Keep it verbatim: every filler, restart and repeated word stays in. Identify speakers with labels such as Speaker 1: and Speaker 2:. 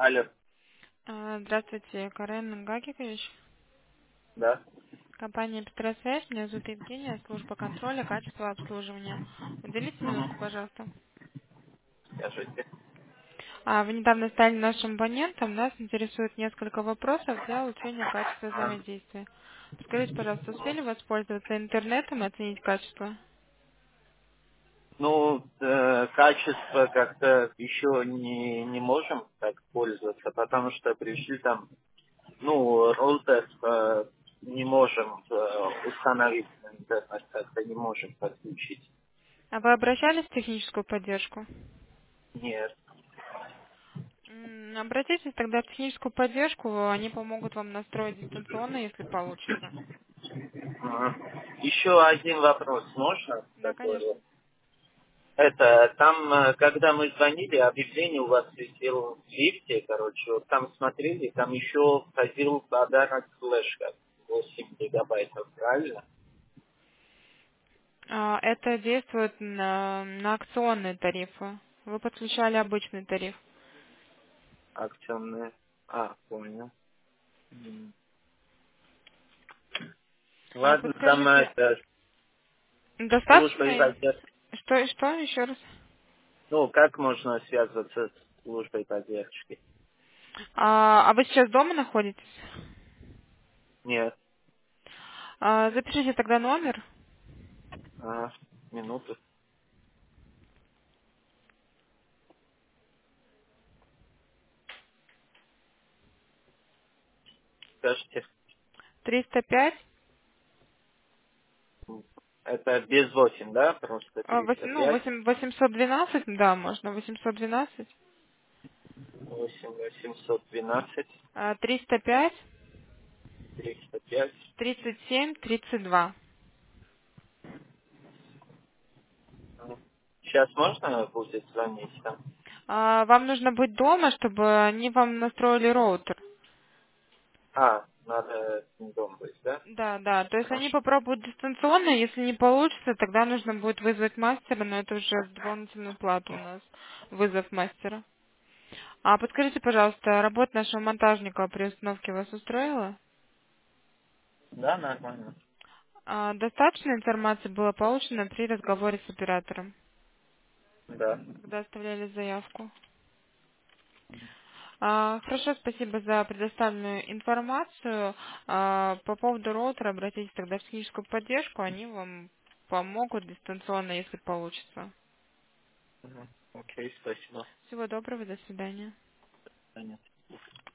Speaker 1: Алло,
Speaker 2: А, Здравствуйте, Карен Гагикович.
Speaker 1: да.
Speaker 2: Компания «Петросвязь». Меня зовут Евгения, служба контроля, качества обслуживания. Уделите минутку,
Speaker 1: Угу.
Speaker 2: пожалуйста.
Speaker 1: Скажите.
Speaker 2: А, Вы недавно стали нашим абонентом. Нас интересует несколько вопросов для улучшения качества
Speaker 1: А,
Speaker 2: взаимодействия. Скажите, пожалуйста, успели воспользоваться интернетом и оценить качество?
Speaker 1: Ну, э, качество как-то еще не, не можем так пользоваться, потому что пришли там, ну, роутер э, не можем э, установить на интернет, как-то не можем подключить.
Speaker 2: А вы обращались в техническую поддержку?
Speaker 1: Нет.
Speaker 2: М, Обратитесь тогда в техническую поддержку, они помогут вам настроить дистанционно, если получится.
Speaker 1: Ага. Еще один вопрос можно
Speaker 2: Да,
Speaker 1: такой
Speaker 2: конечно.
Speaker 1: вот? Это, там, э, когда мы звонили, объявление у вас висело в лифте, короче, вот там смотрели, там еще входил подарок флешка восемь гигабайтов, правильно?
Speaker 2: А, Это действует на, на акционные тарифы. Вы подключали обычный тариф.
Speaker 1: Акционная. А, понял. М.
Speaker 2: А
Speaker 1: Ладно, там
Speaker 2: подскажите,
Speaker 1: это, служба
Speaker 2: достаточно?
Speaker 1: поддержки.
Speaker 2: Что, что еще раз?
Speaker 1: Ну, как можно связываться с службой поддержки?
Speaker 2: А, а вы сейчас дома находитесь?
Speaker 1: Нет.
Speaker 2: А, запишите тогда номер.
Speaker 1: А, минуту. Скажите.
Speaker 2: триста пять,
Speaker 1: М. Это без восемь, да? Просто
Speaker 2: а,
Speaker 1: триста
Speaker 2: восемь- ну,
Speaker 1: пять.
Speaker 2: восемь- восемьсот двенадцать, да, можно, восемьсот двенадцать,
Speaker 1: восемь восемьсот двенадцать.
Speaker 2: а, триста пять,
Speaker 1: триста пять.
Speaker 2: тридцать семь, тридцать два.
Speaker 1: Сейчас можно будет звонить там?
Speaker 2: А, Вам нужно быть дома, чтобы они вам настроили роутер.
Speaker 1: А, надо дом быть, да?
Speaker 2: Да, да. То есть они
Speaker 1: Хорошо.
Speaker 2: попробуют дистанционно, если не получится, тогда нужно будет вызвать мастера, но это уже в дополнительную плату у нас вызов мастера. А подскажите, пожалуйста, работа нашего монтажника при установке вас устроила?
Speaker 1: Да, нормально.
Speaker 2: А, достаточно информации было получено при разговоре с оператором,
Speaker 1: Да.
Speaker 2: когда оставляли заявку? А, Хорошо, спасибо за предоставленную информацию. А, По поводу роутера обратитесь тогда в техническую поддержку, они вам помогут дистанционно, если получится.
Speaker 1: Мгм. Окей, спасибо.
Speaker 2: Всего доброго, до свидания.
Speaker 1: Понятно.